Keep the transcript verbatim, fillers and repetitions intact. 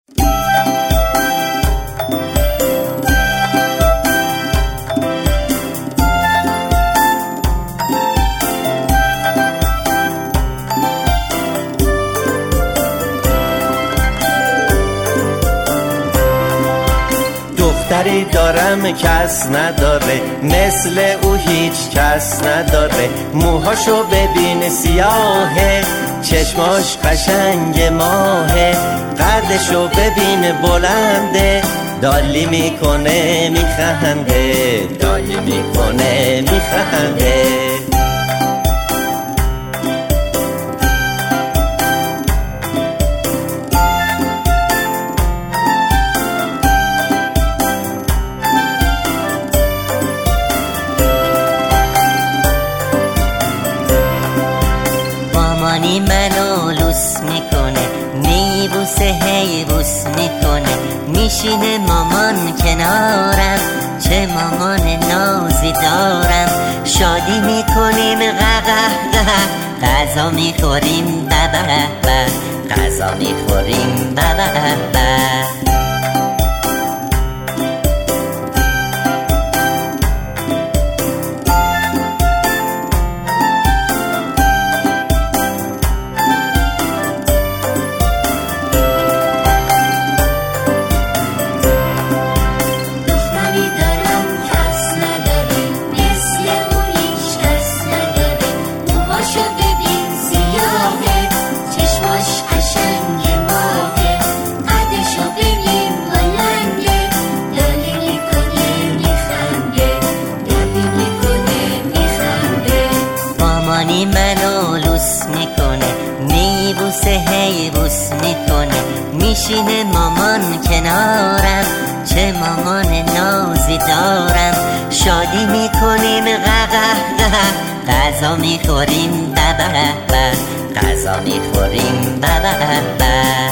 دختری دارم کس نداره، مثل او هیچ کس نداره. موهاشو ببین سیاهه، چشماش قشنگ ماهه. قدشو ببین بلنده، دالی میکنه میخنده، دالی میکنه میخنده. مامانی منو لوس میکنه، میبوسه هی بوس میکنه. میشینه مامان کنارم، چه مامان نازی دارم. شادی میکنیم قهقه قه، غذا میخوریم ببه به، غذا میخوریم ببه به. مامانی منو لوس میکنه، میبوسه هی بوس میکنه. میشینه مامان کنارم، چه مامان نازی دارم. شادی میکنیم قهقه قه، غذا میخوریم ببه به، غذا میخوریم ببه به.